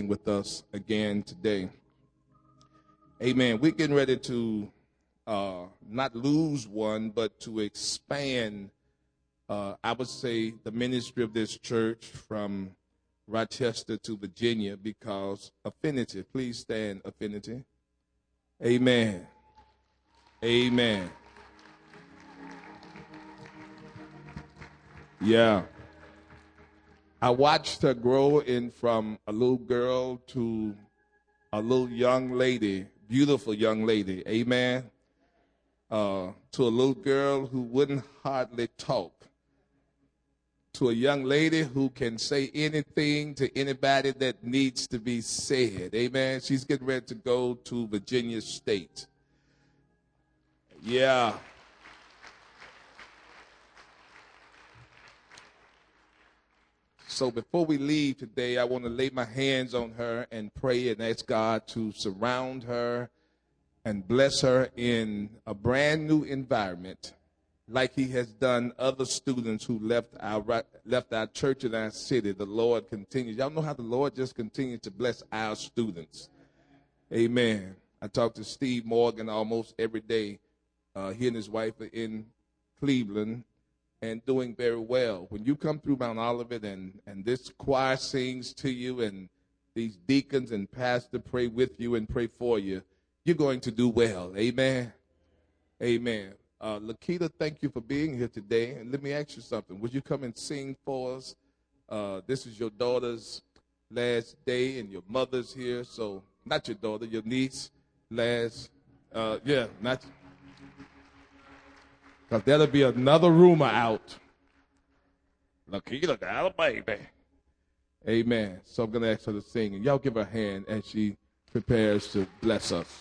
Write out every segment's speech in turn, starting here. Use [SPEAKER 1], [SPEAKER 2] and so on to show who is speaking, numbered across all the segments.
[SPEAKER 1] being with us again today. Amen. We're getting ready to not lose one, but to expand, I would say, the ministry of this church from Rochester to Virginia because Affinity. Please stand, Affinity. Amen. Amen. Yeah. I watched her grow in from a little girl to a little young lady, beautiful young lady, amen, to a little girl who wouldn't hardly talk, to a young lady who can say anything to anybody that needs to be said, amen. She's getting ready to go to Virginia State. Yeah. So before we leave today, I want to lay my hands on her and pray and ask God to surround her and bless her in a brand new environment like he has done other students who left our church and our city. The Lord continues. Y'all know how the Lord just continues to bless our students. Amen. I talk to Steve Morgan almost every day. He and his wife are in Cleveland and doing very well. When you come through Mount Olivet and this choir sings to you and these deacons and pastor pray with you and pray for you, you're going to do well. Amen. Amen. Lakita, thank you for being here today. And let me ask you something. Would you come and sing for us? This is your daughter's last day and your mother's here. So not your daughter, your niece not because there'll be another rumor out. Lakita got a baby. Amen. So I'm going to ask her to sing. And y'all give her a hand as she prepares to bless us.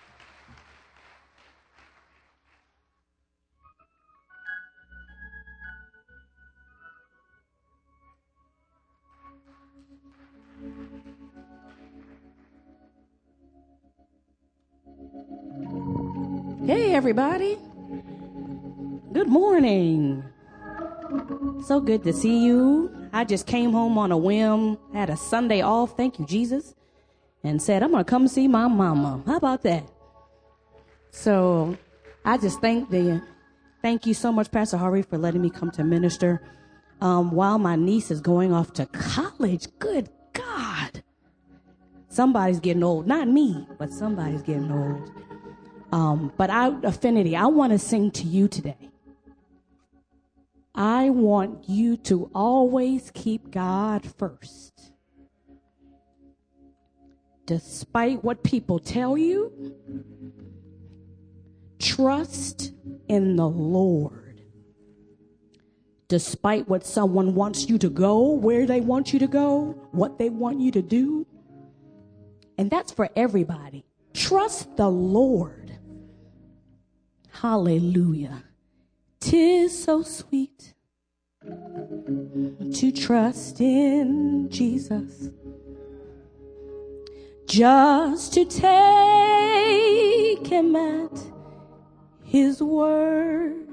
[SPEAKER 2] Hey, everybody. Good morning. So good to see you. I just came home on a whim, had a Sunday off, thank you, Jesus, and said, I'm going to come see my mama. How about that? So I just thank you so much, Pastor Harvey, for letting me come to minister while my niece is going off to college. Good God. Somebody's getting old. Not me, but somebody's getting old. But Affinity, I want to sing to you today. I want you to always keep God first. Despite what people tell you, trust in the Lord. Despite what someone wants you to go, where they want you to go, what they want you to do. And that's for everybody. Trust the Lord. Hallelujah. 'Tis so sweet to trust in Jesus, just to take him at his word,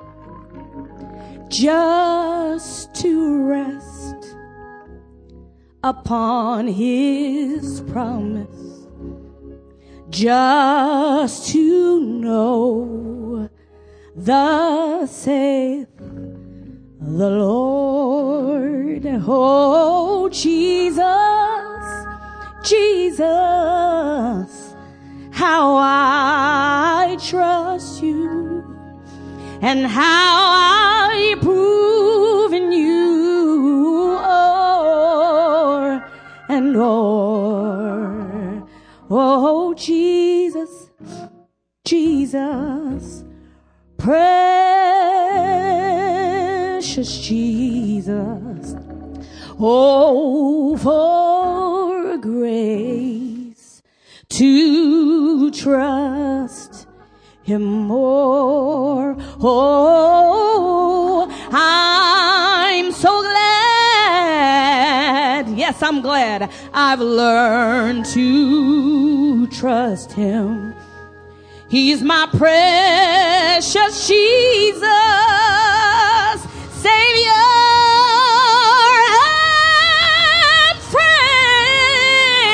[SPEAKER 2] just to rest upon his promise, just to know thus saith the Lord. Oh, Jesus, Jesus, how I trust you and how I prove in you o'er and o'er. Oh, Jesus, Jesus, precious Jesus, oh, for grace to trust him more. Oh, I'm so glad, yes, I'm glad I've learned to trust him. He's my precious Jesus, Savior and friend.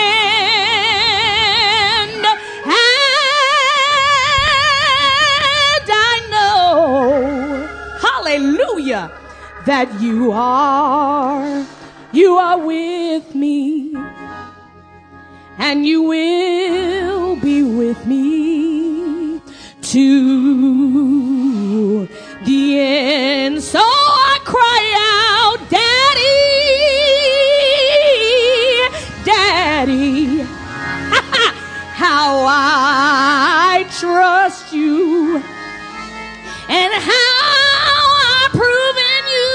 [SPEAKER 2] that you are with me, and you will be with me to the end. So I cry out, Daddy, Daddy, how I trust you, and how I prove in you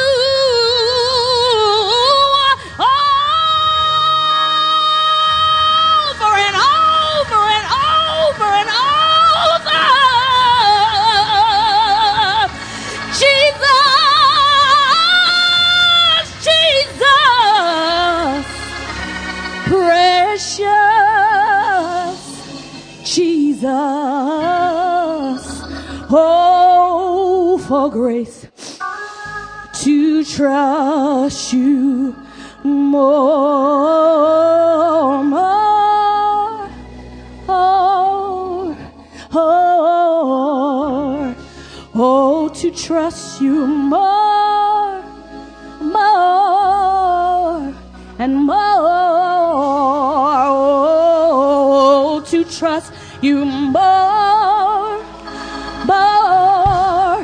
[SPEAKER 2] over and over and over and over. Jesus, Jesus, precious Jesus. Oh, for grace to trust you more, more, oh, to trust you more, more, and more, oh, to trust you more, more,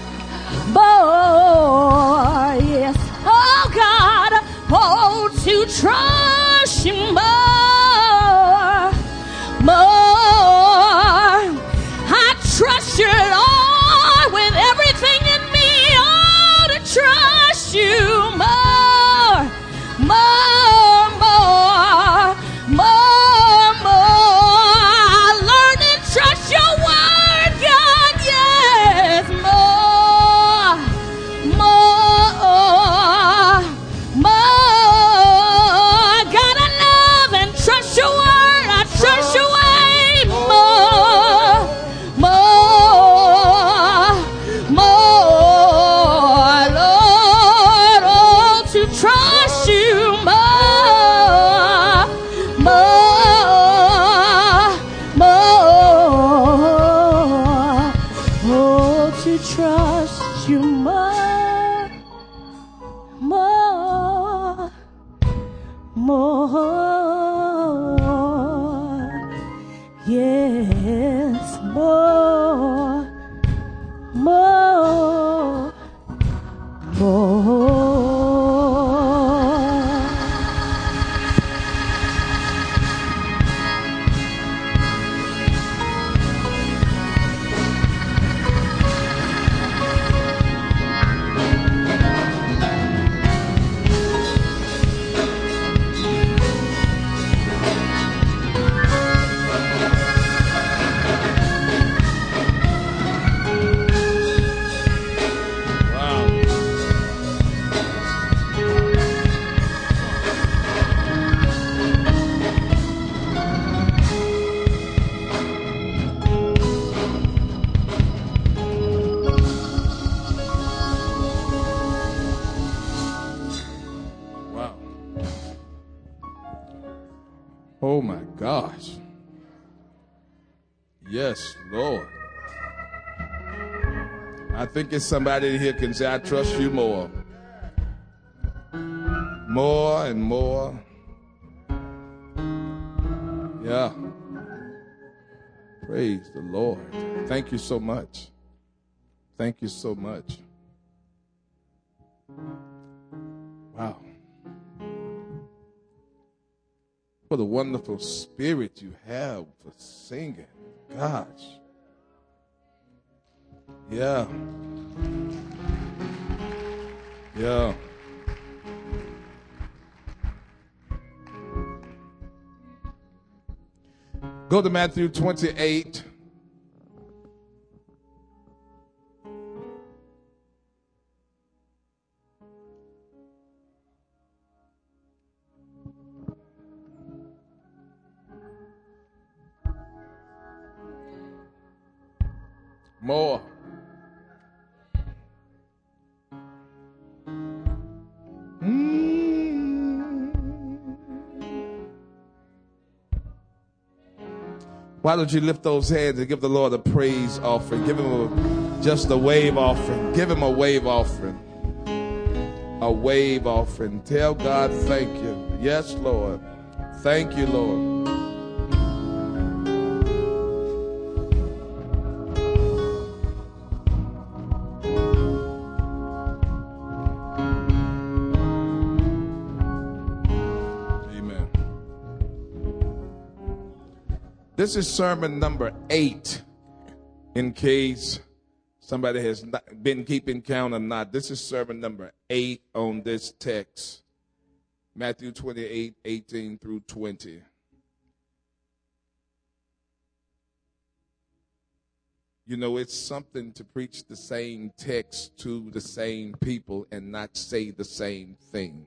[SPEAKER 2] more, yes, oh God, oh, to trust you more, more, I trust you, Lord, with everything in me, oh, to trust you more, more, more, more, more, I learn to trust your word, God, yes, more, more, more, God, I love and trust your word, I trust your way, more, more, more, Lord, oh, to trust you more, more, more, oh, to trust you more, more, more, yes, more, more, more.
[SPEAKER 1] Oh my gosh. Yes, Lord. I think it's somebody here can say, I trust you more. More and more. Yeah. Praise the Lord. Thank you so much. Thank you so much. Wow. What a wonderful spirit you have for singing. Gosh. Yeah. Yeah. Go to Matthew 28. More. Why don't you lift those hands and give the Lord a praise offering? Give him just a wave offering. Give him a wave offering. a wave offering. Tell God thank you. Yes, Lord. Thank you, Lord. Amen. This is sermon number 8, in case somebody has not been keeping count or not. This is sermon number 8 on this text, Matthew 28, 18 through 20. You know, it's something to preach the same text to the same people and not say the same thing.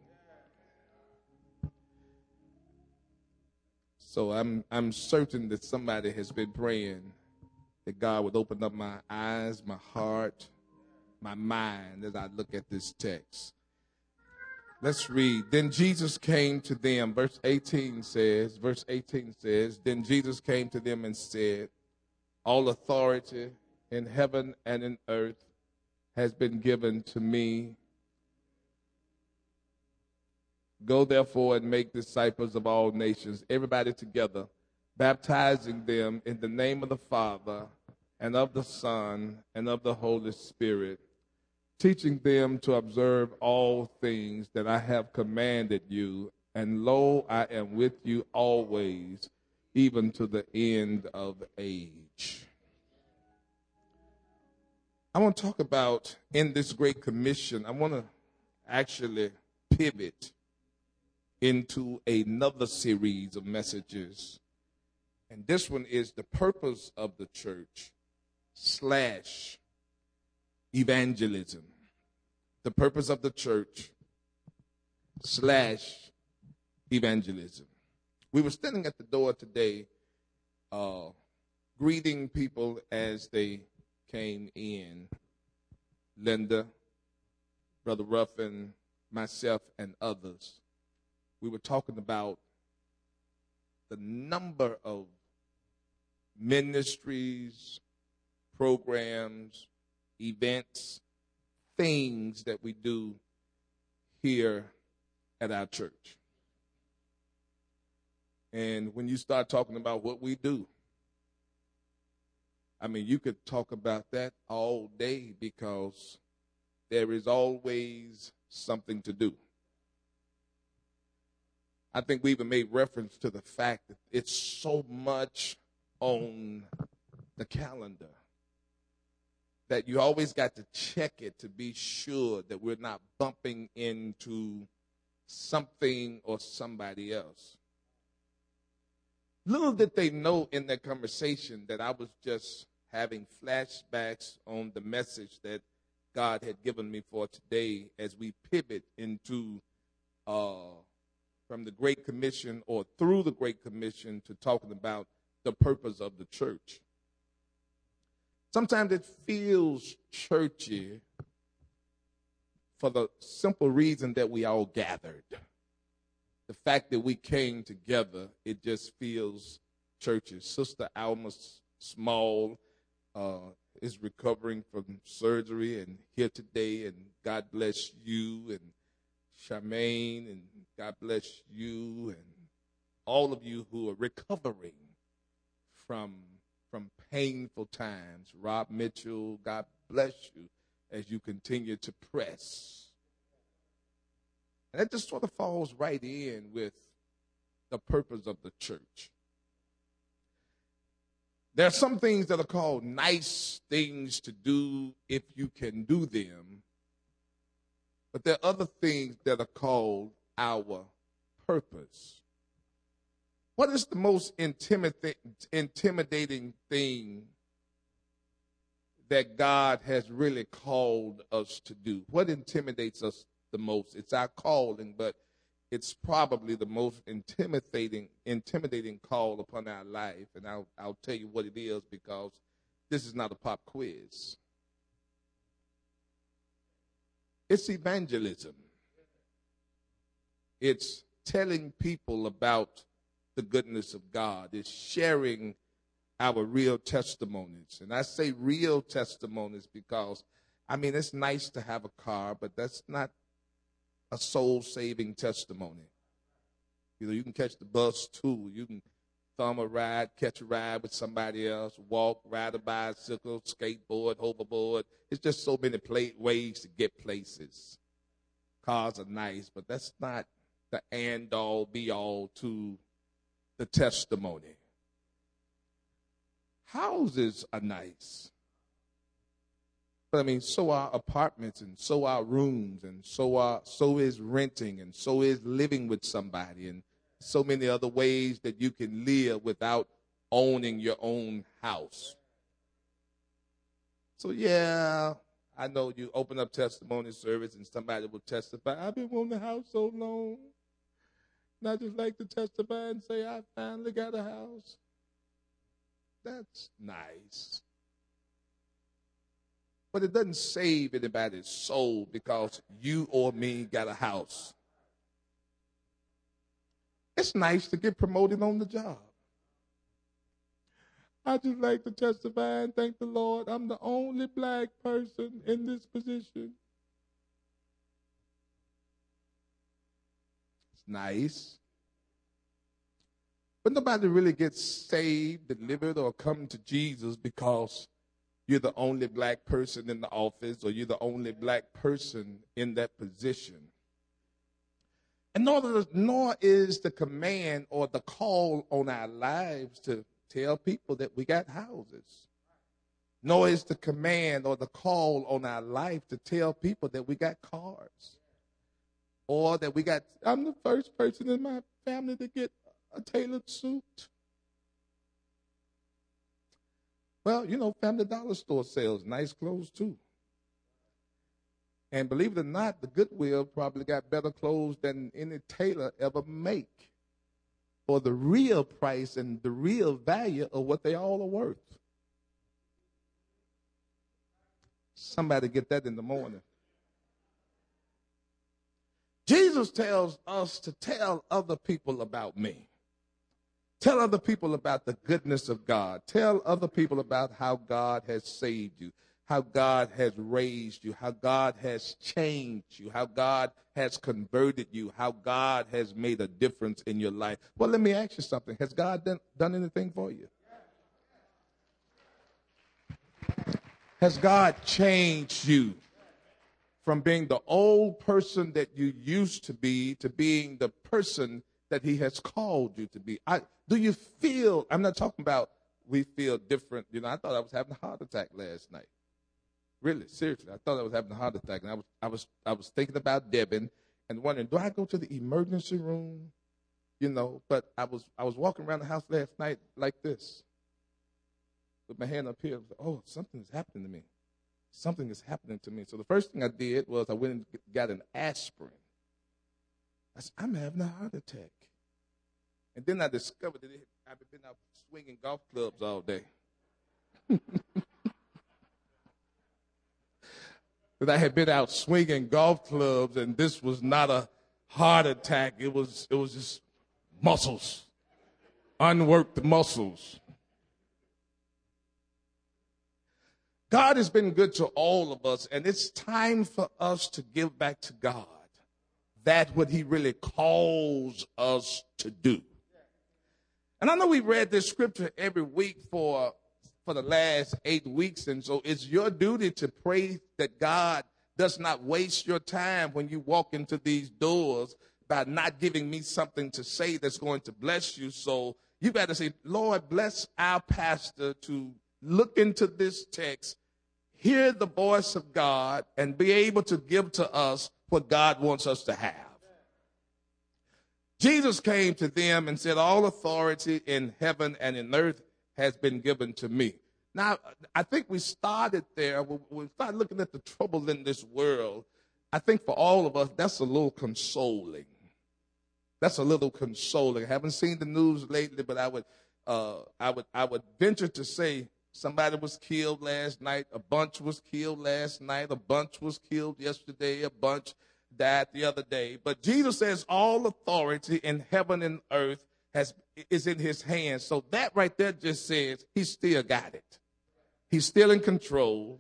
[SPEAKER 1] So I'm certain that somebody has been praying that God would open up my eyes, my heart, my mind as I look at this text. Let's read. Then Jesus came to them. Verse 18 says, then Jesus came to them and said, all authority in heaven and in earth has been given to me. Go therefore and make disciples of all nations, everybody together, baptizing them in the name of the Father and of the Son and of the Holy Spirit, teaching them to observe all things that I have commanded you. And lo, I am with you always, even to the end of age. I want to talk about, in this Great Commission, I want to actually pivot into another series of messages. And this one is the purpose of the church / evangelism. The purpose of the church / evangelism. We were standing at the door today, greeting people as they came in. Linda, Brother Ruffin, myself, and others. We were talking about the number of ministries, programs, events, things that we do here at our church. And when you start talking about what we do, I mean, you could talk about that all day because there is always something to do. I think we even made reference to the fact that it's so much on the calendar that you always got to check it to be sure that we're not bumping into something or somebody else. Little did they know in that conversation that I was just having flashbacks on the message that God had given me for today as we pivot into from the Great Commission or through the Great Commission to talking about the purpose of the church. Sometimes it feels churchy for the simple reason that we all gathered. The fact that we came together, it just feels churchy. Sister Alma Small is recovering from surgery and here today, and God bless you, and Charmaine, and God bless you, and all of you who are recovering from painful times. Rob Mitchell, God bless you as you continue to press. And that just sort of falls right in with the purpose of the church. There are some things that are called nice things to do if you can do them. But there are other things that are called our purpose. What is the most intimidating thing that God has really called us to do? What intimidates us the most? It's our calling, but it's probably the most intimidating call upon our life. And I'll tell you what it is, because this is not a pop quiz. It's evangelism. It's telling people about the goodness of God. It's sharing our real testimonies. And I say real testimonies because, I mean, it's nice to have a car, but that's not a soul-saving testimony. You know, you can catch the bus too. You can thumb a ride, catch a ride with somebody else, walk, ride a bicycle, skateboard, hoverboard. It's just so many ways to get places. Cars are nice, but that's not the end-all, be-all to the testimony. Houses are nice. But I mean, so are apartments, and so are rooms, and so is renting, and so is living with somebody, and so many other ways that you can live without owning your own house. So yeah, I know you open up testimony service and somebody will testify, I've been wanting a house so long. And I just like to testify and say, I finally got a house. That's nice. But it doesn't save anybody's soul because you or me got a house. It's nice to get promoted on the job. I just like to testify and thank the Lord. I'm the only black person in this position. It's nice. But nobody really gets saved, delivered, or come to Jesus because you're the only black person in the office or you're the only black person in that position. And nor is the command or the call on our lives to tell people that we got houses. Nor is the command or the call on our life to tell people that we got cars. Or that I'm the first person in my family to get a tailored suit. Well, you know, Family Dollar Store sells nice clothes too. And believe it or not, the Goodwill probably got better clothes than any tailor ever make for the real price and the real value of what they all are worth. Somebody get that in the morning. Jesus tells us to tell other people about me. Tell other people about the goodness of God. Tell other people about how God has saved you, how God has raised you, how God has changed you, how God has converted you, how God has made a difference in your life. Well, let me ask you something. Has God done anything for you? Has God changed you from being the old person that you used to being the person that he has called you to be? Do you feel, I'm not talking about we feel different. You know, I thought I was having a heart attack last night. Really, seriously, I thought I was having a heart attack. And I was thinking about Devin and wondering, do I go to the emergency room? You know, but I was walking around the house last night like this, with my hand up here. I was like, oh, something is happening to me. Something is happening to me. So the first thing I did was I went and got an aspirin. I said, I'm having a heart attack. And then I discovered that I've been out swinging golf clubs all day. That I had been out swinging golf clubs, and this was not a heart attack. It was just muscles, unworked muscles. God has been good to all of us, and it's time for us to give back to God that what he really calls us to do. And I know we read this scripture every week for the last 8 weeks, and so it's your duty to pray that God does not waste your time when you walk into these doors by not giving me something to say that's going to bless you. So you got to say, Lord, bless our pastor to look into this text, hear the voice of God, and be able to give to us what God wants us to have. Jesus came to them and said, all authority in heaven and in earth has been given to me. Now, I think we started there. When we started looking at the trouble in this world, I think for all of us, that's a little consoling. That's a little consoling. I haven't seen the news lately, but I would venture to say somebody was killed last night. A bunch was killed last night. A bunch was killed yesterday. A bunch died the other day. But Jesus says all authority in heaven and earth is in his hands. So that right there just says he still got it. He's still in control.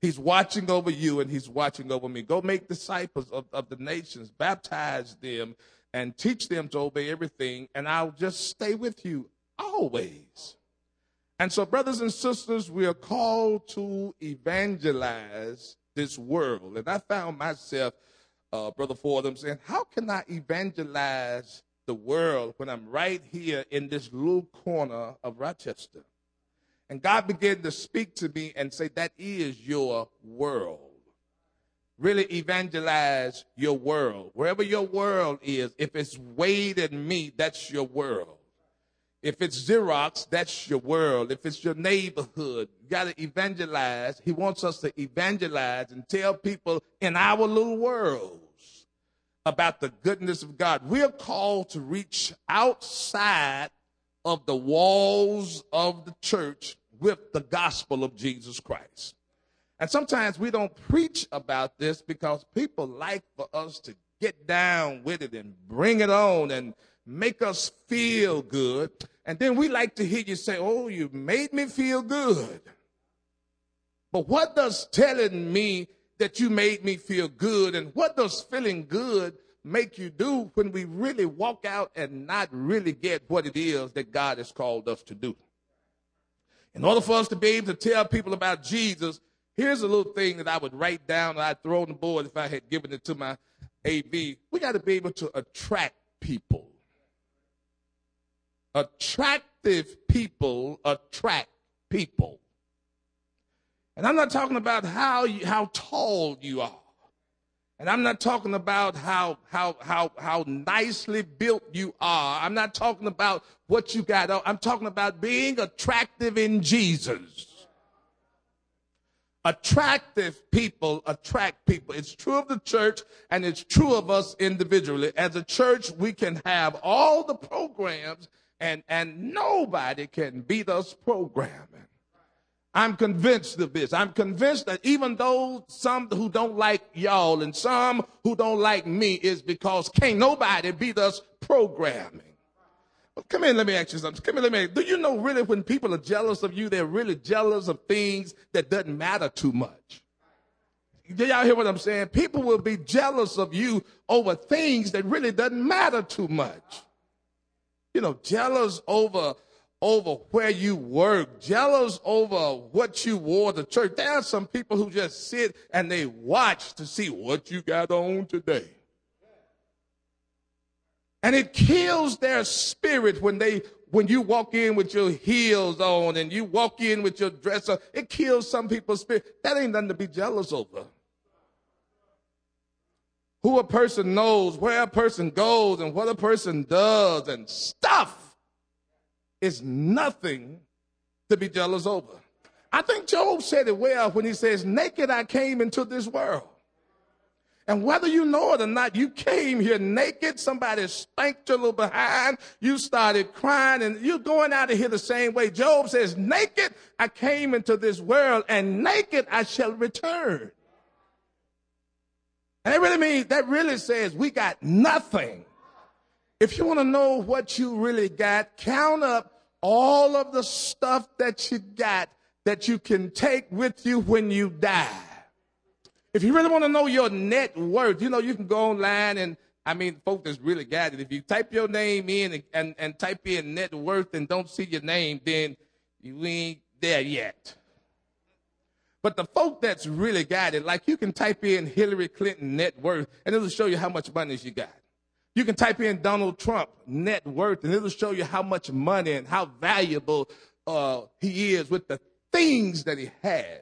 [SPEAKER 1] He's watching over you and he's watching over me. Go make disciples of the nations, baptize them, and teach them to obey everything, and I'll just stay with you always. And so, brothers and sisters, we are called to evangelize this world. And I found myself, Brother Fordham, saying, how can I evangelize the world when I'm right here in this little corner of Rochester? And God began to speak to me and say, that is your world. Really evangelize your world. Wherever your world is, if it's Wade and me, that's your world. If it's Xerox, that's your world. If it's your neighborhood, you got to evangelize. He wants us to evangelize and tell people in our little worlds about the goodness of God. We are called to reach outside of the walls of the church with the gospel of Jesus Christ. And sometimes we don't preach about this because people like for us to get down with it and bring it on and make us feel good. And then we like to hear you say, oh, you made me feel good. But what does telling me that you made me feel good, and what does feeling good make you do when we really walk out and not really get what it is that God has called us to do? In order for us to be able to tell people about Jesus, here's a little thing that I would write down and I'd throw on the board if I had given it to my AV. We got to be able to attract people. Attractive people attract people. And I'm not talking about how tall you are. And I'm not talking about how nicely built you are. I'm not talking about what you got. I'm talking about being attractive in Jesus. Attractive people attract people. It's true of the church, and it's true of us individually. As a church, we can have all the programs, and nobody can beat us programming. I'm convinced of this. I'm convinced that even though some who don't like y'all and some who don't like me is because can't nobody beat us programming. Well, come here, let me ask you something. Come here, do you know really when people are jealous of you, they're really jealous of things that doesn't matter too much? Do y'all hear what I'm saying? People will be jealous of you over things that really doesn't matter too much. You know, jealous over where you work, jealous over what you wore to church. There are some people who just sit and they watch to see what you got on today. And it kills their spirit when you walk in with your heels on and you walk in with your dress on. It kills some people's spirit. That ain't nothing to be jealous over. Who a person knows, where a person goes, and what a person does and stuff is nothing to be jealous over. I think Job said it well when he says, naked I came into this world. And whether you know it or not, you came here naked. Somebody spanked your little behind. You started crying, and you're going out of here the same way. Job says, naked I came into this world, and naked I shall return. And that really says we got nothing. If you want to know what you really got, count up all of the stuff that you got that you can take with you when you die. If you really want to know your net worth, you know, you can go online and, folks that's really got it. If you type your name in and type in net worth and don't see your name, then you ain't there yet. But the folk that's really got it, like you can type in Hillary Clinton net worth and it'll show you how much money she got. You can type in Donald Trump net worth, and it'll show you how much money and how valuable he is with the things that he has.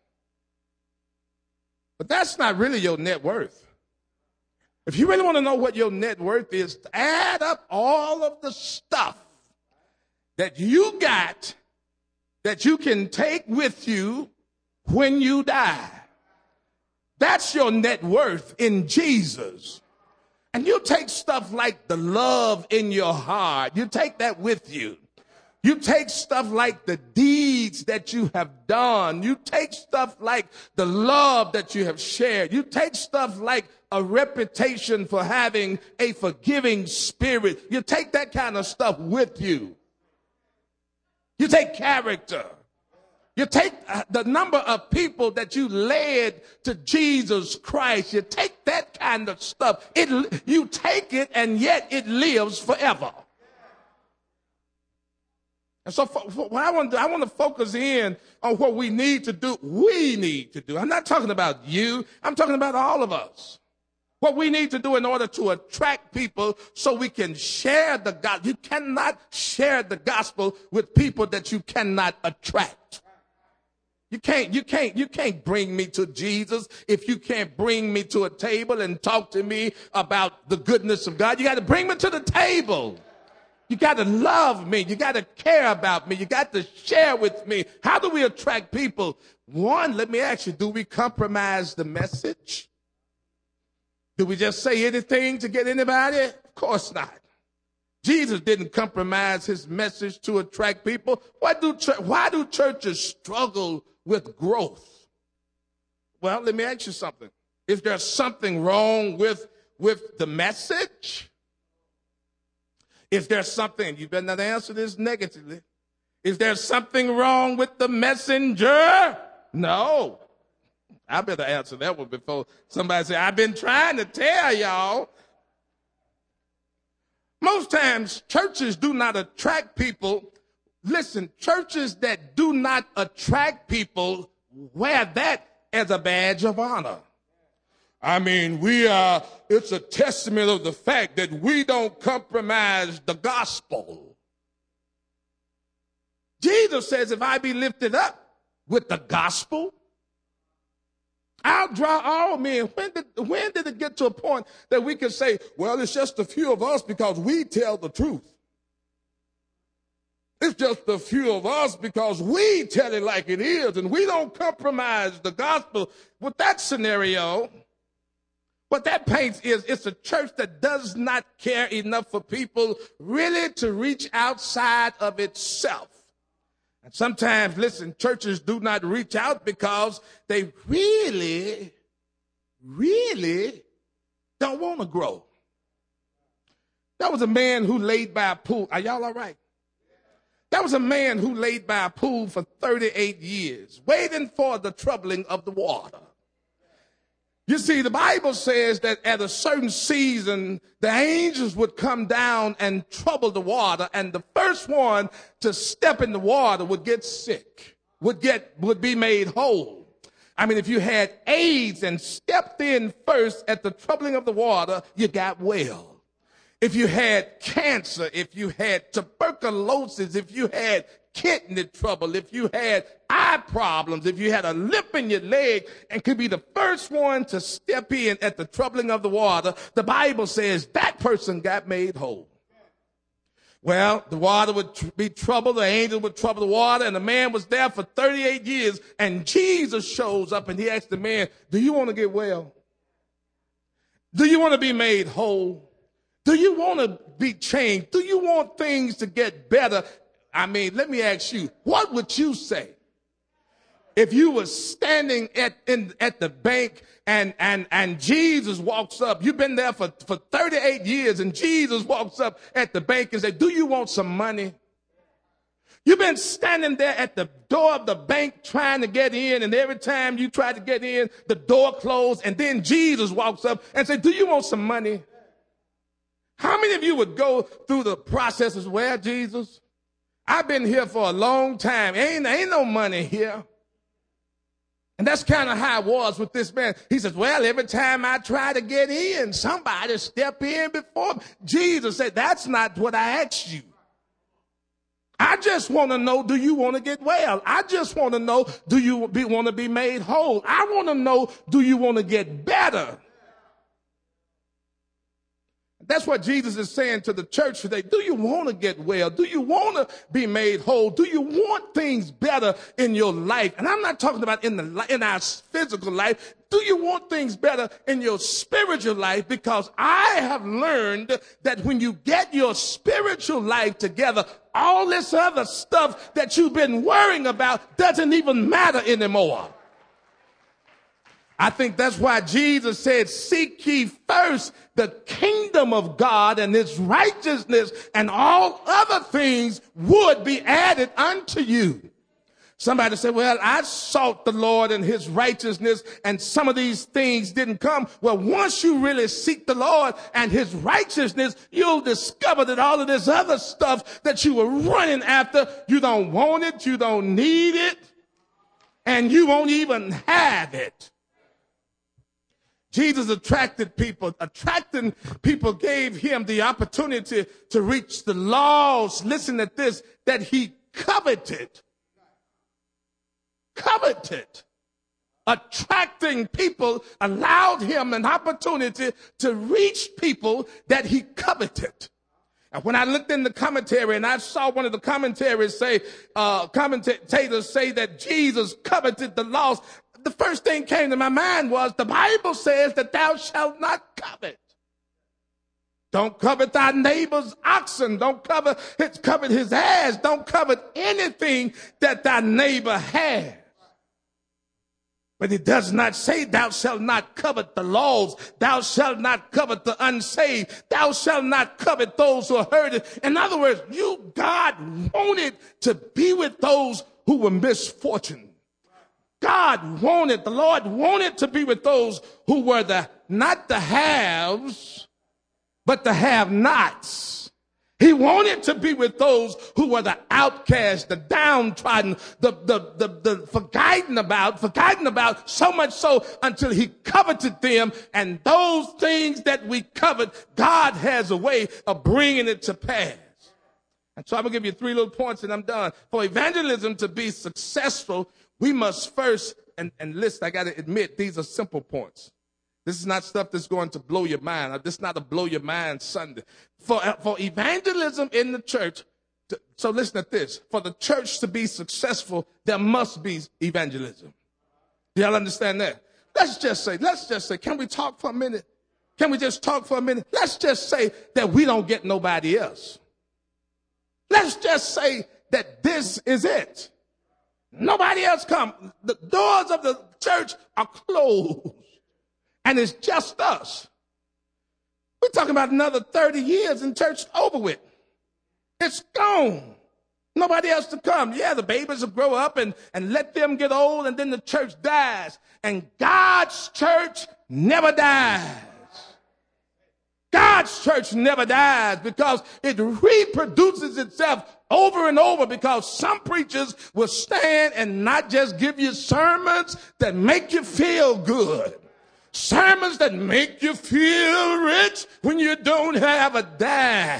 [SPEAKER 1] But that's not really your net worth. If you really want to know what your net worth is, add up all of the stuff that you got that you can take with you when you die. That's your net worth in Jesus. And you take stuff like the love in your heart. You take that with you. You take stuff like the deeds that you have done. You take stuff like the love that you have shared. You take stuff like a reputation for having a forgiving spirit. You take that kind of stuff with you. You take character. You take the number of people that you led to Jesus Christ. You take that kind of stuff. You take it, and yet it lives forever. And so what I want to focus in on what we need to do. We need to do. I'm not talking about you. I'm talking about all of us. What we need to do in order to attract people so we can share the gospel. You cannot share the gospel with people that you cannot attract. You can't bring me to Jesus if you can't bring me to a table and talk to me about the goodness of God. You got to bring me to the table. You got to love me. You got to care about me. You got to share with me. How do we attract people? One, let me ask you, do we compromise the message? Do we just say anything to get anybody? Of course not. Jesus didn't compromise his message to attract people. Why do churches struggle with growth? Well, let me ask you something. Is there something wrong with the message? Is there something, you better not answer this negatively. Is there something wrong with the messenger? No. I better answer that one before somebody say, I've been trying to tell y'all. Most times, churches do not attract people. Listen, churches that do not attract people wear that as a badge of honor. I mean, it's a testament of the fact that we don't compromise the gospel. Jesus says, if I be lifted up with the gospel, I'll draw all men. When did it get to a point that we can say, well, it's just a few of us because we tell the truth? It's just a few of us because we tell it like it is and we don't compromise the gospel. With that scenario, what that paints is it's a church that does not care enough for people really to reach outside of itself. And sometimes, listen, churches do not reach out because they really don't want to grow. There was a man who laid by a pool. Are y'all all right? There was a man who laid by a pool for 38 years, waiting for the troubling of the water. You see, the Bible says that at a certain season, the angels would come down and trouble the water, and the first one to step in the water would get sick, would be made whole. I mean, if you had AIDS and stepped in first at the troubling of the water, you got well. If you had cancer, if you had tuberculosis, if you had kidney trouble, if you had eye problems, if you had a lip in your leg and could be the first one to step in at the troubling of the water, the Bible says that person got made whole. Well, the water would be troubled, the angel would trouble the water, and the man was there for 38 years, and Jesus shows up and he asked the man, do you want to get well? Do you want to be made whole? Do you want to be changed? Do you want things to get better? I mean, let me ask you, what would you say if you were standing at the bank and Jesus walks up? You've been there for 38 years and Jesus walks up at the bank and says, do you want some money? You've been standing there at the door of the bank trying to get in, and every time you try to get in, the door closed, and then Jesus walks up and says, do you want some money? How many of you would go through the processes? Well, Jesus, I've been here for a long time. Ain't no money here. And that's kind of how it was with this man. He says, well, every time I try to get in, somebody step in before me. Jesus said, that's not what I asked you. I just want to know, do you want to get well? I just want to know, do you want to be made whole? I want to know, do you want to get better? That's what Jesus is saying to the church today. Do you want to get well? Do you want to be made whole? Do you want things better in your life? And I'm not talking about in our physical life. Do you want things better in your spiritual life? Because I have learned that when you get your spiritual life together, all this other stuff that you've been worrying about doesn't even matter anymore. I think that's why Jesus said, seek ye first the kingdom of God and his righteousness, and all other things would be added unto you. Somebody said, well, I sought the Lord and his righteousness, and some of these things didn't come. Well, once you really seek the Lord and his righteousness, you'll discover that all of this other stuff that you were running after, you don't want it, you don't need it, and you won't even have it. Jesus attracting people gave him the opportunity to reach the lost. Listen to this, that he coveted. Attracting people allowed him an opportunity to reach people that he coveted. And when I looked in the commentary and I saw one of the commentators say that Jesus coveted the lost, the first thing came to my mind was the Bible says that thou shalt not covet. Don't covet thy neighbor's oxen. Don't covet his ass. Don't covet anything that thy neighbor has. But it does not say thou shalt not covet the lost. Thou shalt not covet the unsaved. Thou shalt not covet those who are hurting. In other words, God wanted to be with those who were misfortunate. The Lord wanted to be with those who were not the haves, but the have-nots. He wanted to be with those who were the outcast, the downtrodden, the forgotten about, so much so until he coveted them. And those things that we covet, God has a way of bringing it to pass. And so I'm going to give you 3 little points and I'm done. For evangelism to be successful, we must first, and listen, I got to admit, these are simple points. This is not stuff that's going to blow your mind. This is not a blow your mind Sunday. For evangelism in the church, so listen to this. For the church to be successful, there must be evangelism. Do y'all understand that? Let's just say, can we talk for a minute? Can we just talk for a minute? Let's just say that we don't get nobody else. Let's just say that this is it. Nobody else come. The doors of the church are closed. And it's just us. We're talking about another 30 years and church over with. It's gone. Nobody else to come. Yeah, the babies will grow up and let them get old, and then the church dies. And God's church never dies. God's church never dies because it reproduces itself over and over, because some preachers will stand and not just give you sermons that make you feel good. Sermons that make you feel rich when you don't have a dime.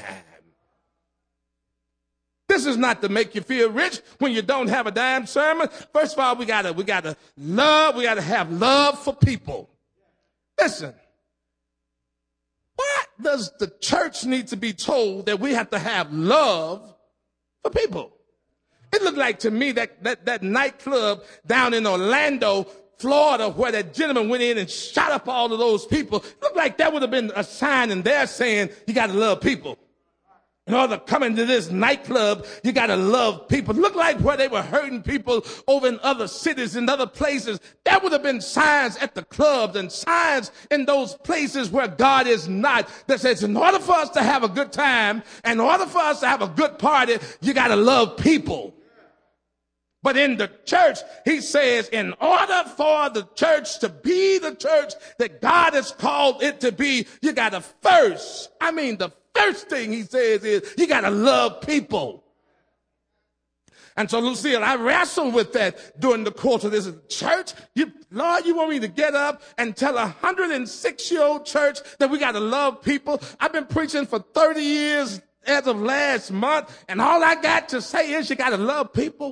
[SPEAKER 1] This is not to make you feel rich when you don't have a dime sermon. First of all, we gotta have love for people. Listen, why does the church need to be told that we have to have love for people? It looked like to me that nightclub down in Orlando, Florida, where that gentleman went in and shot up all of those people, looked like that would have been a sign in there saying you got to love people. In order to come into this nightclub, you got to love people. Look like where they were hurting people over in other cities and other places. That would have been signs at the clubs and signs in those places where God is not. That says in order for us to have a good time, in order for us to have a good party, you got to love people. But in the church, he says, in order for the church to be the church that God has called it to be, you got to the first thing he says is you got to love people. And so, Lucille, I wrestled with that during the course of this church. Lord, you want me to get up and tell a 106-year-old church that we got to love people? I've been preaching for 30 years as of last month, and all I got to say is you got to love people.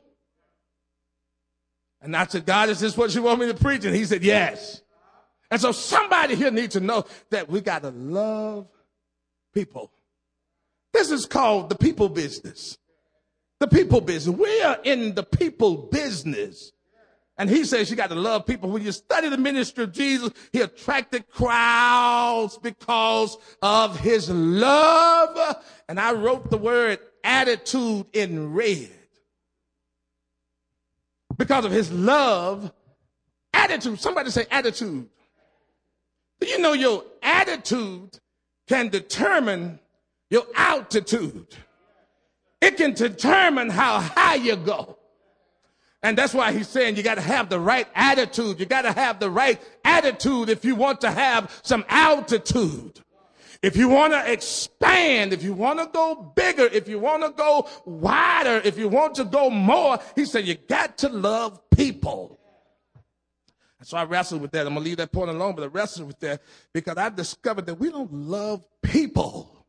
[SPEAKER 1] And I said, God, is this what you want me to preach? And he said, yes. And so somebody here needs to know that we got to love people. This is called the people business. The people business. We are in the people business. And he says you got to love people. When you study the ministry of Jesus, he attracted crowds because of his love. And I wrote the word attitude in red. Because of his love, attitude. Somebody say attitude. Do you know your attitude can determine your altitude? It can determine how high you go. And that's why he's saying you got to have the right attitude. You got to have the right attitude if you want to have some altitude. If you want to expand, if you want to go bigger, if you want to go wider, if you want to go more, he said you got to love people. And so I wrestled with that. I'm going to leave that point alone, but I wrestled with that because I've discovered that we don't love people.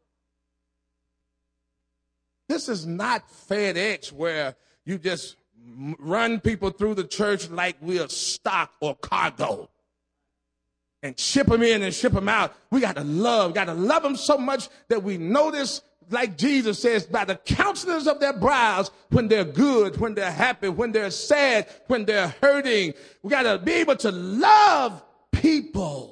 [SPEAKER 1] This is not FedEx where you just run people through the church like we're stock or cargo and ship them in and ship them out. We got to love them so much that we notice, like Jesus says, by the countenance of their brows, when they're good, when they're happy, when they're sad, when they're hurting. We got to be able to love people.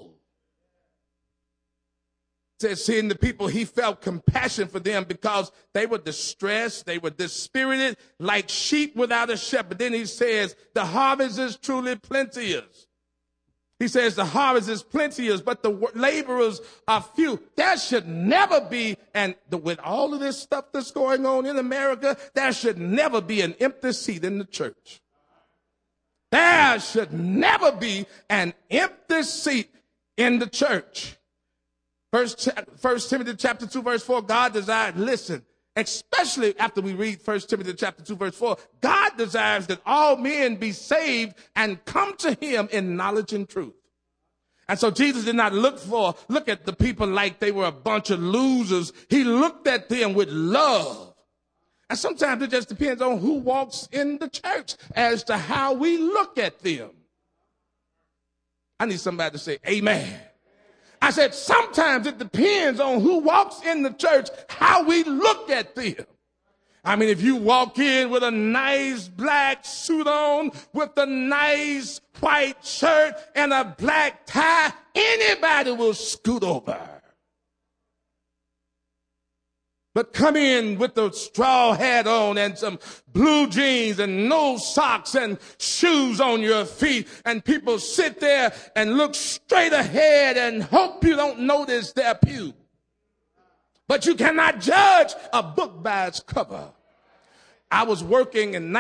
[SPEAKER 1] Says, seeing the people, he felt compassion for them because they were distressed, they were dispirited, like sheep without a shepherd. Then he says, the harvest is truly plenteous. He says, the harvest is plenteous, but the laborers are few. There should never be, and with all of this stuff that's going on in America, there should never be an empty seat in the church. There should never be an empty seat in the church. First Timothy chapter 2, verse 4, God desired, listen, especially after we read 1 Timothy chapter 2, verse 4, God desires that all men be saved and come to him in knowledge and truth. And so Jesus did not look at the people like they were a bunch of losers. He looked at them with love. And sometimes it just depends on who walks in the church as to how we look at them. I need somebody to say amen. I said, sometimes it depends on who walks in the church, how we look at them. I mean, if you walk in with a nice black suit on, with a nice white shirt and a black tie, anybody will scoot over. But come in with the straw hat on and some blue jeans and no socks and shoes on your feet, and people sit there and look straight ahead and hope you don't notice their pew. But you cannot judge a book by its cover. I was working in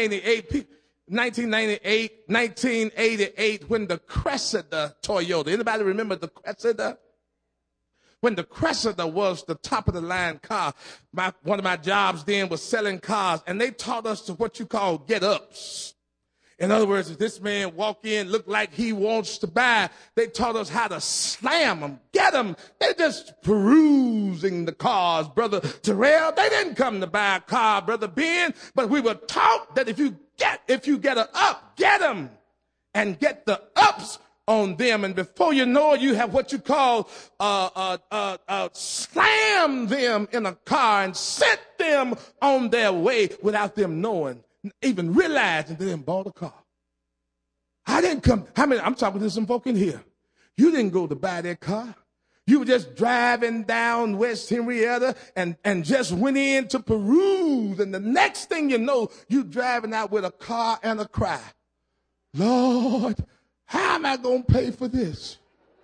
[SPEAKER 1] 1988 when the Cressida Toyota, anybody remember the Cressida? When the Cressida was the top of the line car, one of my jobs then was selling cars, and they taught us to what you call get-ups. In other words, if this man walk in, look like he wants to buy, they taught us how to slam them, get them. They're just perusing the cars, Brother Terrell. They didn't come to buy a car, Brother Ben, but we were taught that if you get an up, get them and get the ups on them, and before you know it, you have what you call slam them in a car and set them on their way without them knowing, even realizing they didn't bought a car. I didn't come. I'm talking to some folk in here. You didn't go to buy that car. You were just driving down West Henrietta and just went in to peruse, and the next thing you know, you driving out with a car and a cry. Lord, how am I going to pay for this?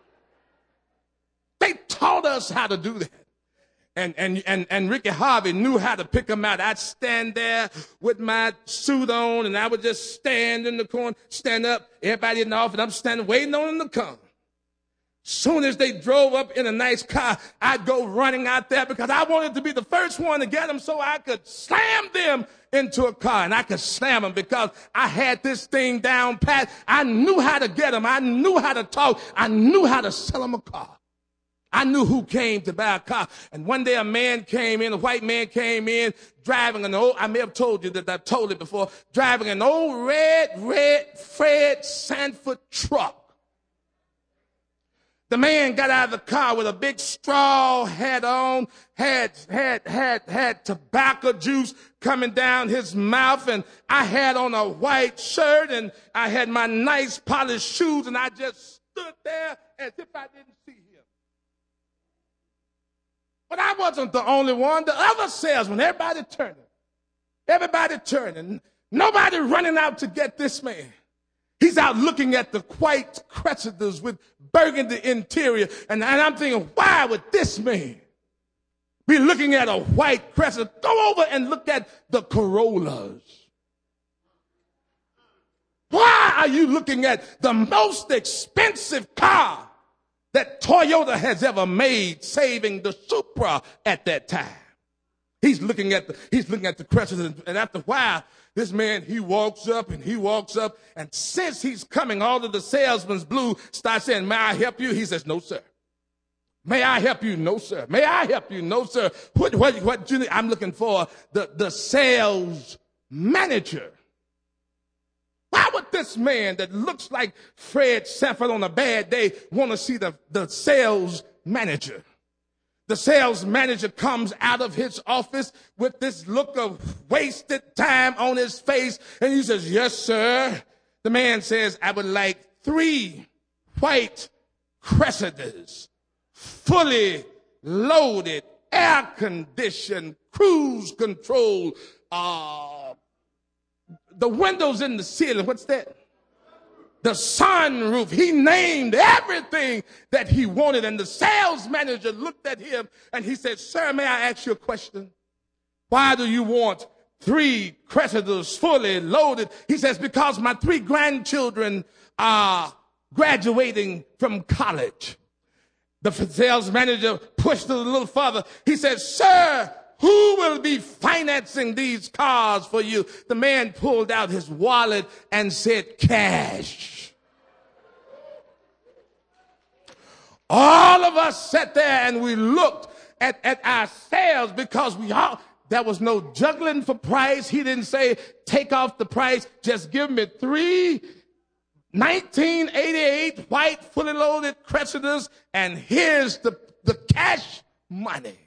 [SPEAKER 1] They taught us how to do that. And Ricky Harvey knew how to pick them out. I'd stand there with my suit on, and I would just stand in the corner, stand up, everybody in the office, I'm standing waiting on them to come. Soon as they drove up in a nice car, I'd go running out there because I wanted to be the first one to get them so I could slam them into a car. And I could slam them because I had this thing down pat. I knew how to get them. I knew how to talk. I knew how to sell them a car. I knew who came to buy a car. And one day a white man came in driving an old, I may have told you that I've told it before, driving an old red Fred Sanford truck. The man got out of the car with a big straw hat on, had tobacco juice coming down his mouth, and I had on a white shirt, and I had my nice polished shoes, and I just stood there as if I didn't see him. But I wasn't the only one. The other salesmen, everybody turning, nobody running out to get this man. He's out looking at the white Cressidas with burgundy interior. And I'm thinking, why would this man be looking at a white Cressida? Go over and look at the Corollas. are you looking at the most expensive car that Toyota has ever made, saving the Supra at that time? He's looking at the Cressida, and after a while, this man, he walks up, and since he's coming, all of the salesman's blue start saying, "May I help you?" He says, "No, sir." "May I help you?" "No, sir." "May I help you?" "No, sir." What you need? "I'm looking for the sales manager." Why would this man that looks like Fred Sanford on a bad day want to see the sales manager? The sales manager comes out of his office with this look of wasted time on his face, and he says, "Yes, sir." The man says, "I would like 3 white Cressidas, fully loaded, air-conditioned, cruise control, the windows in the ceiling." What's that? The sunroof. He named everything that he wanted. And the sales manager looked at him and he said, "Sir, may I ask you a question? Why do you want 3 Cressidas fully loaded?" He says, "Because my 3 grandchildren are graduating from college." The sales manager pushed it a little further. He said, "Sir, who will be financing these cars for you?" The man pulled out his wallet and said, "Cash." All of us sat there and we looked at ourselves because there was no juggling for price. He didn't say, "Take off the price. Just give me 3 1988 white fully loaded Cressidas and here's the cash money."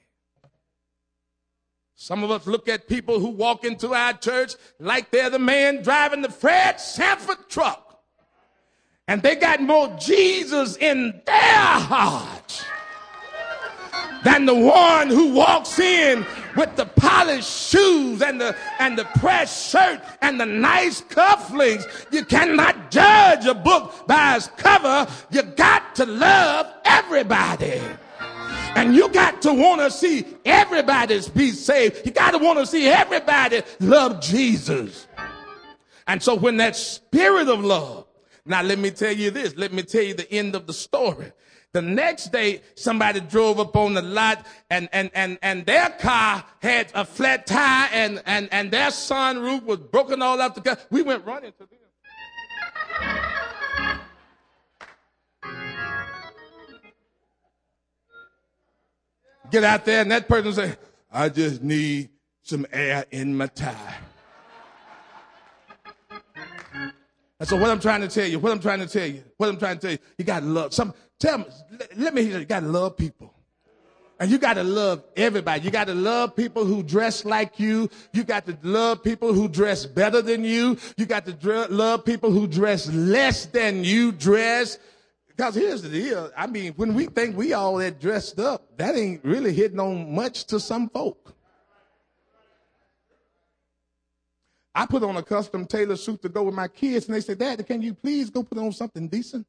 [SPEAKER 1] Some of us look at people who walk into our church like they're the man driving the Fred Sanford truck. And they got more Jesus in their heart than the one who walks in with the polished shoes and the pressed shirt and the nice cufflinks. You cannot judge a book by its cover. You got to love everybody. And you got to want to see everybody be saved. You got to want to see everybody love Jesus. And so when that spirit of love, now let me tell you this, let me tell you the end of the story. The next day, somebody drove up on the lot and their car had a flat tire and their sunroof was broken all out the car. We went running to them. Get out there and that person say, "I just need some air in my tire." And so what I'm trying to tell you, you got to love let me hear you got to love people. And you got to love everybody. You got to love people who dress like you. You got to love people who dress better than you. You got to love people who dress less than you dress. Because here's the deal. I mean, when we think we all that dressed up, that ain't really hitting on much to some folk. I put on a custom tailor suit to go with my kids, and they said, "Dad, can you please go put on something decent?"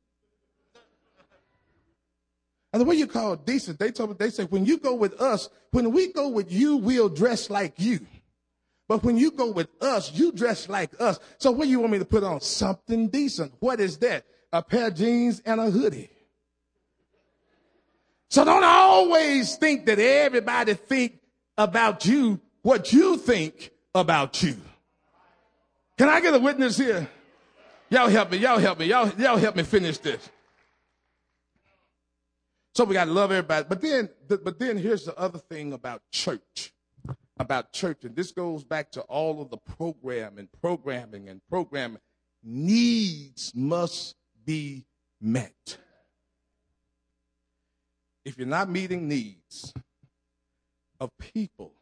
[SPEAKER 1] And the way you call it decent, they said, "When you go with us, when we go with you, we'll dress like you. But when you go with us, you dress like us. So what do you want me to put on? Something decent." What is that? A pair of jeans and a hoodie. So don't always think that everybody think about you what you think about you. Can I get a witness here? Y'all help me. Y'all help me finish this. So we got to love everybody. But then here's the other thing about church. And this goes back to all of the programming. Needs must be met. If you're not meeting needs of people,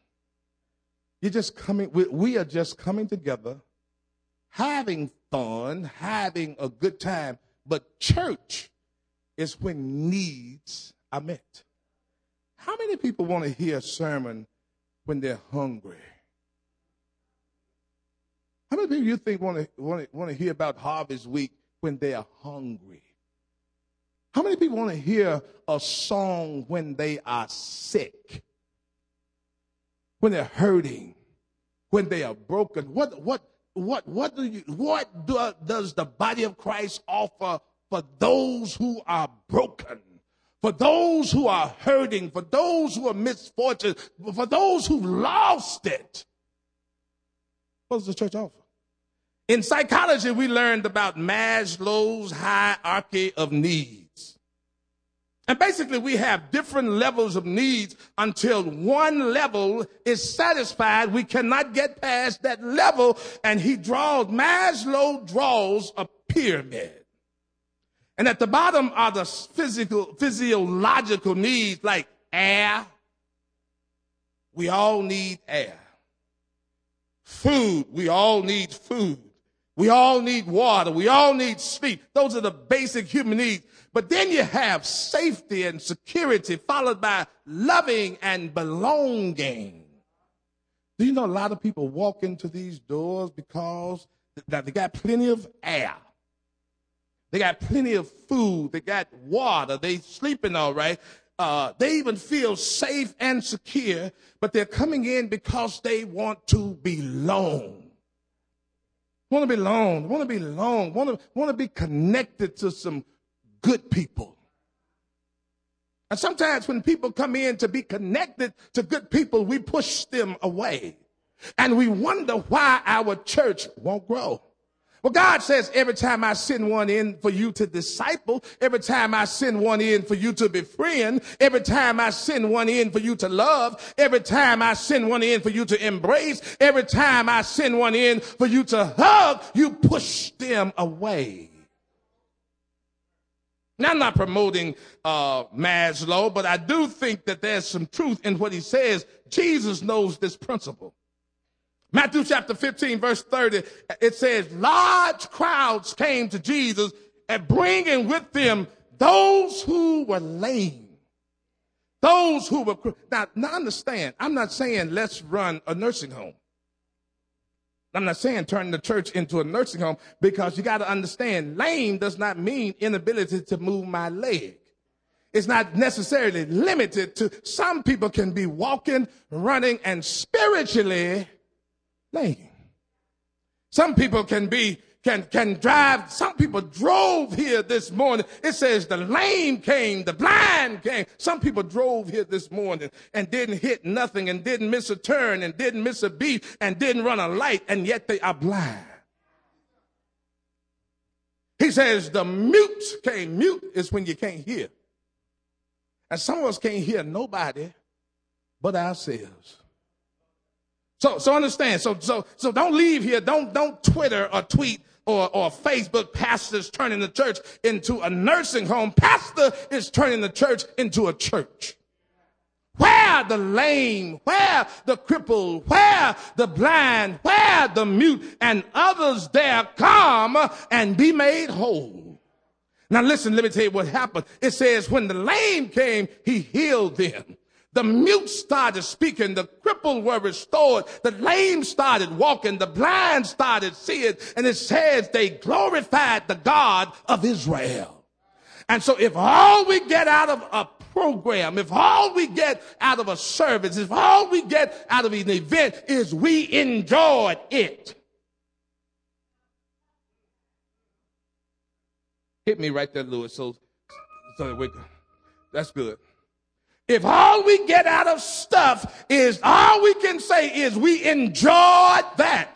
[SPEAKER 1] we are just coming together, having fun, having a good time. But church is when needs are met. How many people want to hear a sermon when they're hungry? How many people you think want to hear about Harvest Week when they are hungry? How many people want to hear a song when they are sick? When they're hurting? When they are broken? What does the body of Christ offer for those who are broken, for those who are hurting, for those who are misfortunate, for those who lost it? What does the church offer? In psychology, we learned about Maslow's hierarchy of needs. And basically, we have different levels of needs until one level is satisfied. We cannot get past that level. And Maslow draws a pyramid. And at the bottom are the physiological needs like air. We all need air. Food. We all need food. We all need water. We all need sleep. Those are the basic human needs. But then you have safety and security followed by loving and belonging. Do you know a lot of people walk into these doors because they got plenty of air? They got plenty of food. They got water. They sleeping all right. They even feel safe and secure, but they're coming in because they want to belong. Want to belong, want to belong, want to be connected to some good people. And sometimes when people come in to be connected to good people, we push them away. And we wonder why our church won't grow. Well, God says every time I send one in for you to disciple, every time I send one in for you to befriend, every time I send one in for you to love, every time I send one in for you to embrace, every time I send one in for you to hug, you push them away. Now, I'm not promoting Maslow, but I do think that there's some truth in what he says. Jesus knows this principle. Matthew chapter 15, verse 30, it says, large crowds came to Jesus and bringing with them those who were lame. Those who were, now understand, I'm not saying let's run a nursing home. I'm not saying turn the church into a nursing home, because you got to understand, lame does not mean inability to move my leg. It's not necessarily limited to, some people can be walking, running, and spiritually lame. Some people can drive. Some people drove here this morning. It says the lame came, the blind came. Some people drove here this morning and didn't hit nothing and didn't miss a turn and didn't miss a beat and didn't run a light, and yet they are blind. He says the mute came. Mute is when you can't hear. And some of us can't hear nobody but ourselves. So understand. So don't leave here. Don't Twitter or tweet or Facebook pastors turning the church into a nursing home. Pastor is turning the church into a church. Where the lame, where the crippled, where the blind, where the mute, and others there come and be made whole. Now listen, let me tell you what happened. It says when the lame came, he healed them. The mute started speaking, the crippled were restored, the lame started walking, the blind started seeing, and it says they glorified the God of Israel. And so if all we get out of a program, if all we get out of a service, if all we get out of an event is we enjoyed it. Hit me right there, Lewis. So that's good. If all we get out of stuff is, all we can say is we enjoyed that.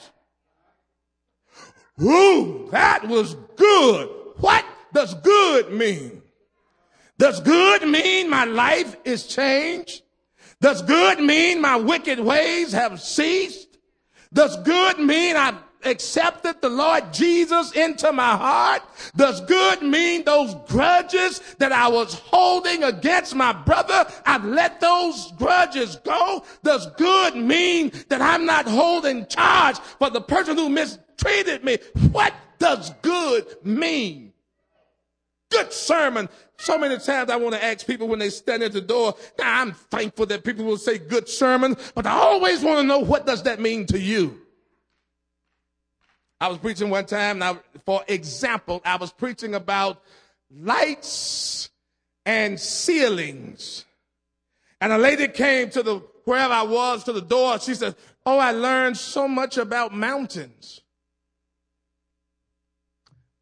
[SPEAKER 1] Ooh, that was good. What does good mean? Does good mean my life is changed? Does good mean my wicked ways have ceased? Does good mean I've accepted the Lord Jesus into my heart? Does good mean those grudges that I was holding against my brother, I've let those grudges go? Does good mean that I'm not holding charge for the person who mistreated me? What does good mean? Good sermon. So many times I want to ask people when they stand at the door, now I'm thankful that people will say good sermon, but I always want to know, what does that mean to you? I was preaching one time, now, for example, I was preaching about lights and ceilings. And a lady came to wherever I was, to the door. She said, oh, I learned so much about mountains.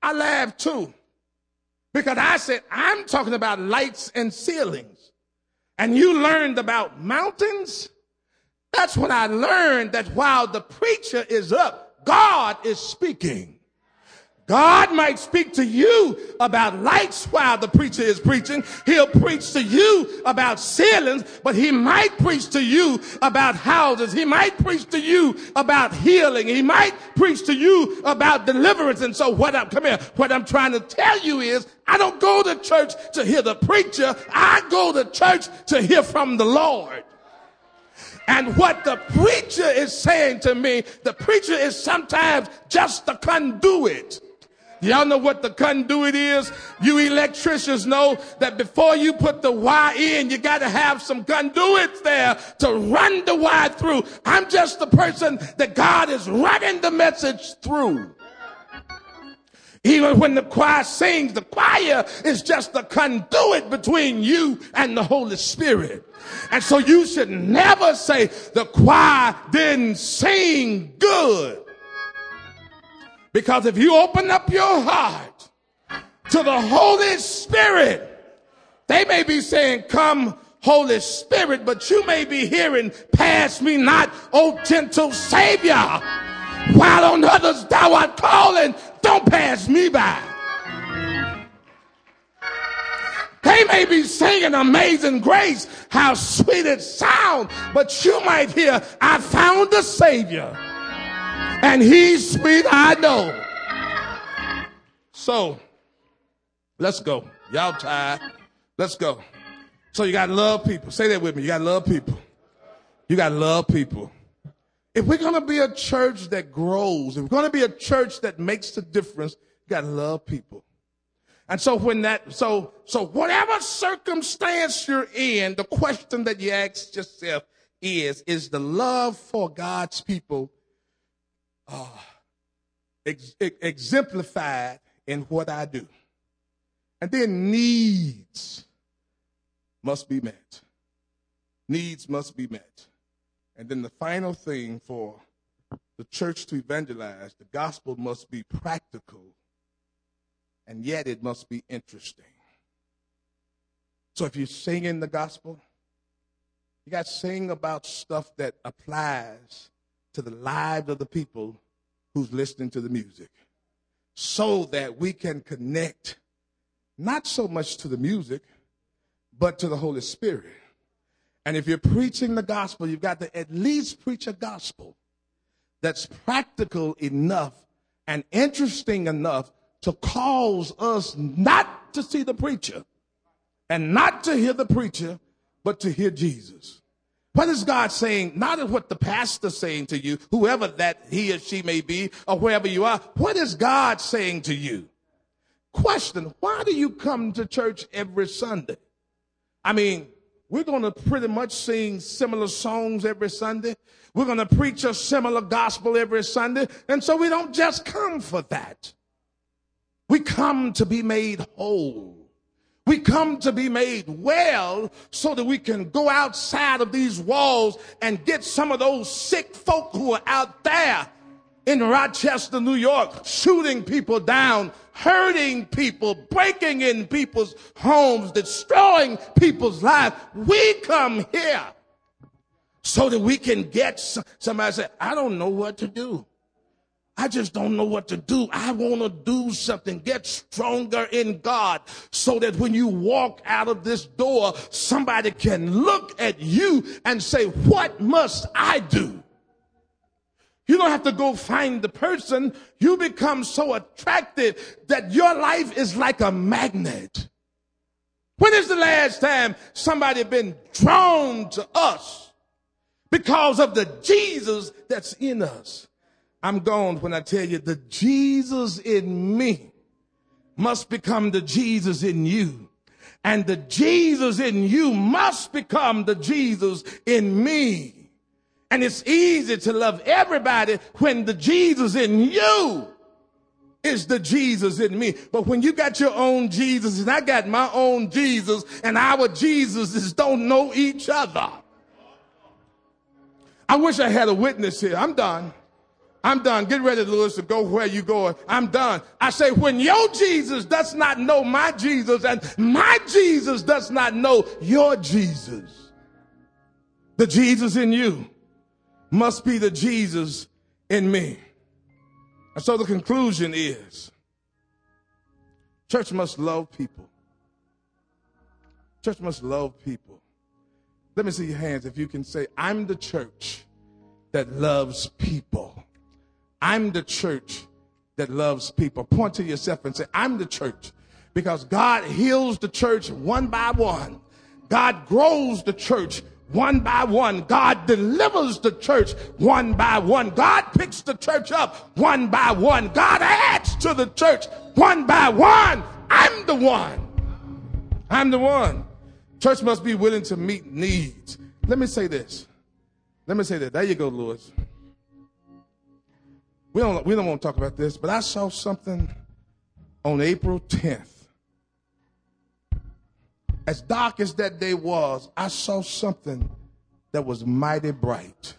[SPEAKER 1] I laughed too, because I said, I'm talking about lights and ceilings. And you learned about mountains? That's when I learned that while the preacher is up, God is speaking. God might speak to you about lights while the preacher is preaching. He'll preach to you about ceilings, but he might preach to you about houses. He might preach to you about healing. He might preach to you about deliverance. And so what I'm trying to tell you is, I don't go to church to hear the preacher. I go to church to hear from the Lord. And what the preacher is saying to me, the preacher is sometimes just the conduit. Y'all know what the conduit is? You electricians know that before you put the wire in, you got to have some conduits there to run the wire through. I'm just the person that God is running the message through. Even when the choir sings, the choir is just the conduit between you and the Holy Spirit. And so you should never say the choir didn't sing good. Because if you open up your heart to the Holy Spirit, they may be saying, come, Holy Spirit, but you may be hearing, pass me not, O gentle Savior. While on others thou art calling, don't pass me by. They may be singing Amazing Grace, how sweet it sounds, but you might hear, I found a Savior. And he's sweet, I know. So, let's go. Y'all tired. Let's go. So you got to love people. Say that with me. You got to love people. You got to love people. If we're going to be a church that grows, if we're going to be a church that makes a difference, you got to love people. And so so whatever circumstance you're in, the question that you ask yourself is the love for God's people exemplified in what I do? And then needs must be met. Needs must be met. And then the final thing for the church to evangelize, the gospel must be practical, and yet it must be interesting. So if you're singing the gospel, you got to sing about stuff that applies to the lives of the people who's listening to the music, so that we can connect not so much to the music, but to the Holy Spirit. And if you're preaching the gospel, you've got to at least preach a gospel that's practical enough and interesting enough to cause us not to see the preacher and not to hear the preacher, but to hear Jesus. What is God saying? Not what the pastor's saying to you, whoever that he or she may be, or wherever you are. What is God saying to you? Question, why do you come to church every Sunday? I mean, we're going to pretty much sing similar songs every Sunday. We're going to preach a similar gospel every Sunday. And so we don't just come for that. We come to be made whole. We come to be made well so that we can go outside of these walls and get some of those sick folk who are out there in Rochester, New York, shooting people down, hurting people, breaking in people's homes, destroying people's lives. We come here so that we can get somebody say, I don't know what to do. I just don't know what to do. I want to do something. Get stronger in God so that when you walk out of this door, somebody can look at you and say, what must I do? You don't have to go find the person. You become so attractive that your life is like a magnet. When is the last time somebody been drawn to us because of the Jesus that's in us? I'm gone when I tell you the Jesus in me must become the Jesus in you. And the Jesus in you must become the Jesus in me. And it's easy to love everybody when the Jesus in you is the Jesus in me. But when you got your own Jesus and I got my own Jesus and our Jesuses don't know each other. I wish I had a witness here. I'm done. I'm done. Get ready, Lewis, to go where you going. I'm done. I say, when your Jesus does not know my Jesus and my Jesus does not know your Jesus, the Jesus in you must be the Jesus in me. And so the conclusion is, church must love people. Church must love people. Let me see your hands if you can say, I'm the church that loves people. I'm the church that loves people. Point to yourself and say, I'm the church. Because God heals the church one by one. God grows the church one by one. God delivers the church one by one. God picks the church up one by one. God adds to the church one by one. I'm the one. I'm the one. Church must be willing to meet needs. Let me say this. There you go, Lewis. We don't want to talk about this, but I saw something on April 10th. As dark as that day was, I saw something that was mighty bright.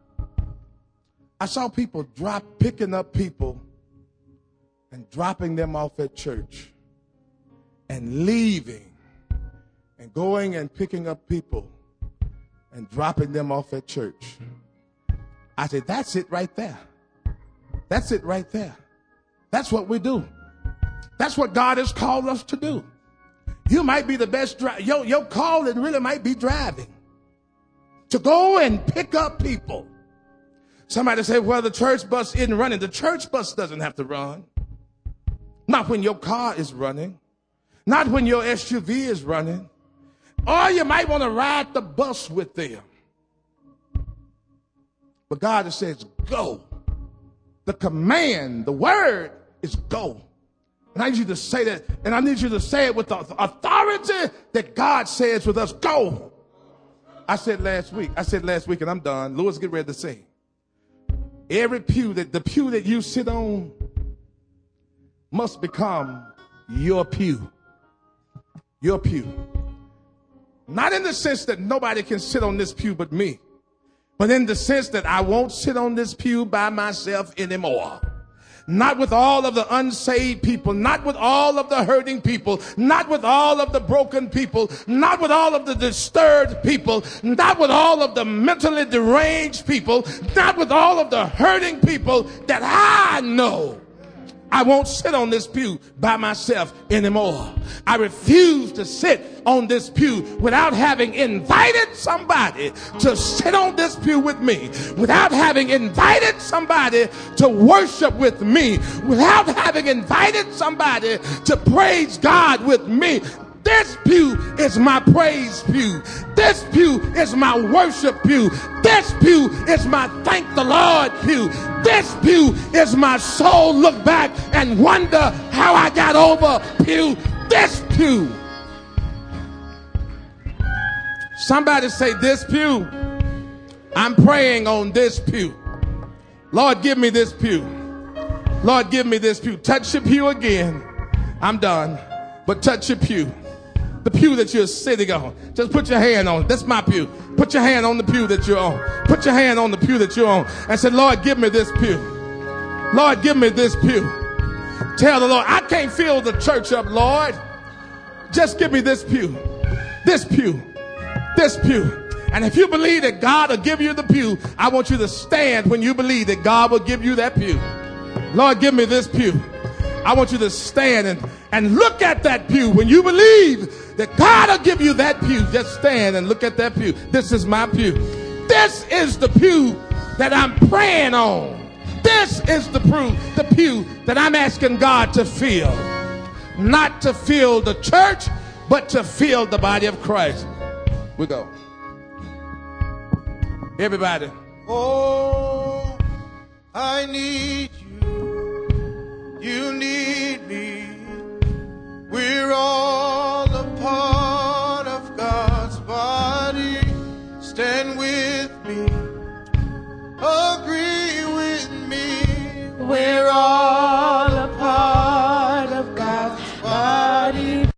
[SPEAKER 1] I saw people picking up people and dropping them off at church and leaving and going and picking up people and dropping them off at church. I said, that's it right there. That's it right there. That's what we do. That's what God has called us to do. You might be the best driver. Your calling really might be driving. To go and pick up people. Somebody say, well, the church bus isn't running. The church bus doesn't have to run. Not when your car is running. Not when your SUV is running. Or you might want to ride the bus with them. But God says, go. The command, the word is go. And I need you to say that, and I need you to say it with the authority that God says with us, go. I said last week, and I'm done. Lewis, get ready to sing. Every pew, the pew that you sit on must become your pew. Your pew. Not in the sense that nobody can sit on this pew but me, but in the sense that I won't sit on this pew by myself anymore. Not with all of the unsaved people, not with all of the hurting people, not with all of the broken people, not with all of the disturbed people, not with all of the mentally deranged people, not with all of the hurting people that I know. I won't sit on this pew by myself anymore. I refuse to sit on this pew without having invited somebody to sit on this pew with me, without having invited somebody to worship with me, without having invited somebody to praise God with me. This pew is my praise pew. This pew is my worship pew. This pew is my thank the Lord pew. This pew is my soul look back and wonder how I got over pew. This pew. Somebody say this pew. I'm praying on this pew. Lord, give me this pew. Lord, give me this pew. Touch your pew again. I'm done. But touch your pew. The pew that you're sitting on. Just put your hand on it. That's my pew. Put your hand on the pew that you're on. Put your hand on the pew that you're on. And say, Lord, give me this pew. Lord, give me this pew. Tell the Lord, I can't fill the church up, Lord. Just give me this pew. This pew. This pew. And if you believe that God will give you the pew, I want you to stand when you believe that God will give you that pew. Lord, give me this pew. I want you to stand and look at that pew. When you believe that God will give you that pew, just stand and look at that pew. This is my pew. This is the pew that I'm praying on. This is the pew that I'm asking God to fill. Not to fill the church, but to fill the body of Christ. We go. Everybody.
[SPEAKER 3] Oh, I need you. You need me. We're all